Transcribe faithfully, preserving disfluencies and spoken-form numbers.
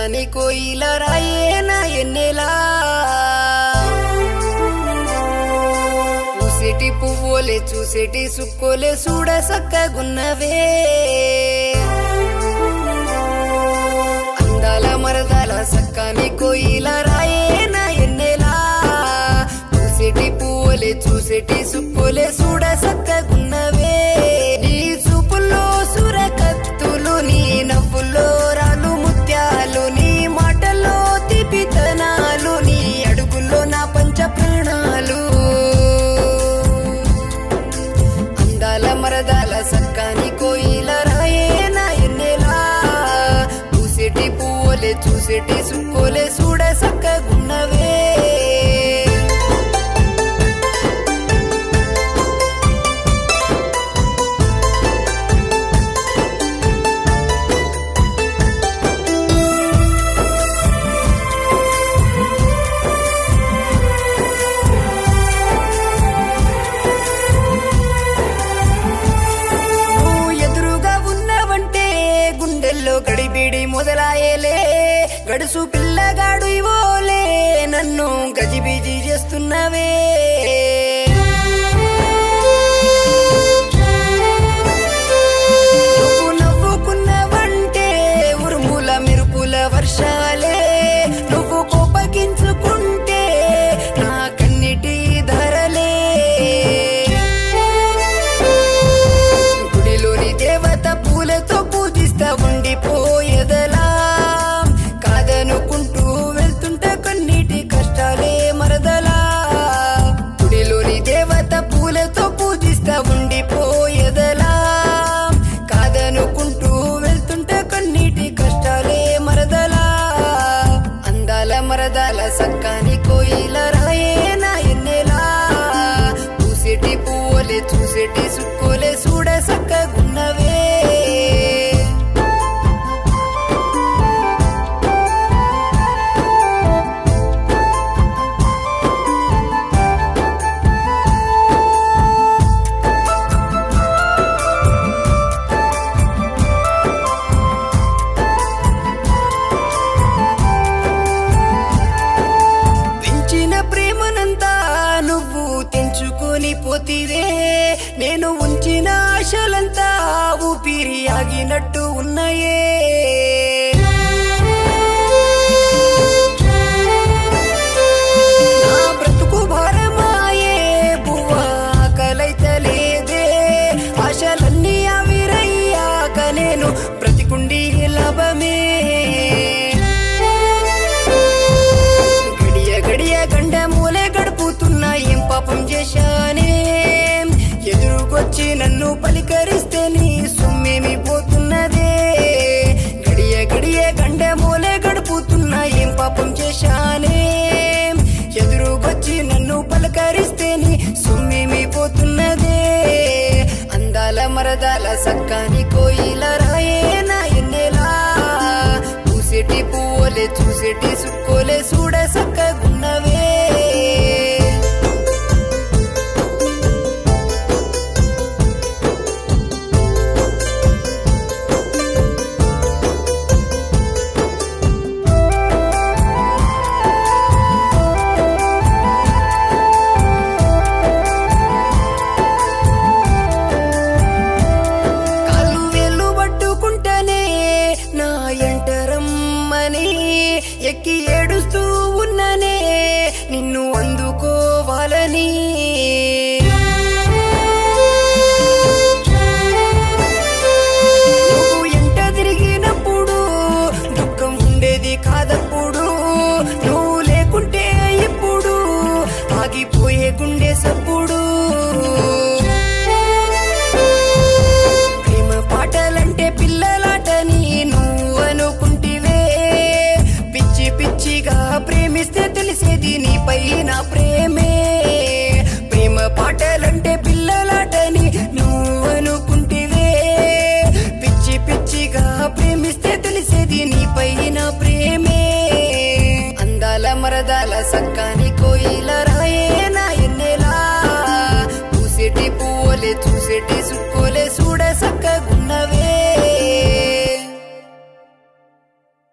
సక్కాని కోయిల రాయేనా ఎన్నెలా చూసేటి పువ్వులే చూసేటి సుక్కోలే చూడ సక్కగున్నవే అందాల మరదాల సక్కాని కోయిల రాయేనా ఎన్నెలా చూసేటి పువ్వులే చూసేటి సుక్కోలే చూడ సక్కగున్నవే నీ చూపుల్లో సురకత్తులు నీ నవ్వుల్లో రాలు ముత్యాలు నీ మాటల్లో తిపితనాలు నీ అడుగుల్లో నా పంచ ప్రాణాలు అందాల మరదాల సక్కాని కోయిల రాయేనా ఎన్నెలా చూసేటి పువ్వులే చూసేటి సుక్కోలే చూడ సక్కగున్నవే గడిబిడి మొదలాయేలే గడుసు పిల్లగాడు ఇవోలే నన్ను గజిబిజి చేస్తున్నవే నువ్వు నవ్వుకున్నవంటే ఉరుముల మెరుపుల వర్షాలే నువ్వు కోపగించుకుంటే నా కన్నిటి ధరలే గుడిలోని దేవత పూలతో పూజిస్తా ఉండిపోయేదలా కాదనుకుంటూ వెళ్తుంటే కన్నీటి కష్టాలే మరదలా గుడిలోని దేవత పూలతో పూజిస్తా ఉండిపోయేదలా కాదనుకుంటూ వెళ్తుంటే కన్నీటి కష్టాలే మరదలా అందాల మరదాల సక్కాని కోయిల రాయేనా ఎన్నెలా చూసేటి పువ్వులే చూసేటి సుక్కోలే చూడ సక్కగున్నవే నువ్వు తెంచుకొని పోతివే నేను ఉంచిన ఆశలంతా ఊపిరి ఆగినట్టు ఉన్నాయే నా బ్రతుకు భారమాయే బువ్వా ఆకలైతలేదే ఆశలన్నీ ఆవిరయ్యాక నేను బ్రతికుండి లాభమే గడియ గడియ గండ మూలే గడుపుతున్నా ఏం పాపం చేశానే ఎదురుకొచ్చి నన్ను పలికరిస్తే నీ సొమ్మేమి పోతున్నదే గడియ గడియ గండ మూలే గడుపుతున్నా ఏం పాపం చేశానే ఎదురుకొచ్చి నన్ను పలకరిస్తే నీ సొమ్మేమి పోతున్నదే అందాల మరదాల సక్కాని కోయిల రాయేనా ఎన్నెలా చూసేటి పువ్వులే చూసేటి సుక్కోలే చూడ సక్కగున్నవే ఎక్కి ఏడుస్తూ ఉన్ననే నిన్ను అందుకోవాలని నువ్వు ఎంట తిరిగినప్పుడు దుఃఖం ఉండేది కాదప్పుడు నువ్వు లేకుంటే ఇప్పుడు ఆగిపోయే గుండె సప్పుడు ప్రేమ పాటలంటే పిల్లలాటని నువ్వు అనుకుంటివే పిచ్చిగా ప్రేమిస్తే తెలిసేది నీపై నా ప్రేమే ప్రేమ పాటలంటే పిల్లలాటని నువ్వు అనుకుంటివే పిచ్చి పిచ్చిగా ప్రేమిస్తే తెలిసేది నీపై నా ప్రేమే అందాల మరదాల సక్కాని కోయిల రాయేనా ఎన్నెలా చూసేటి పువ్వులే చూసేటి సుక్కు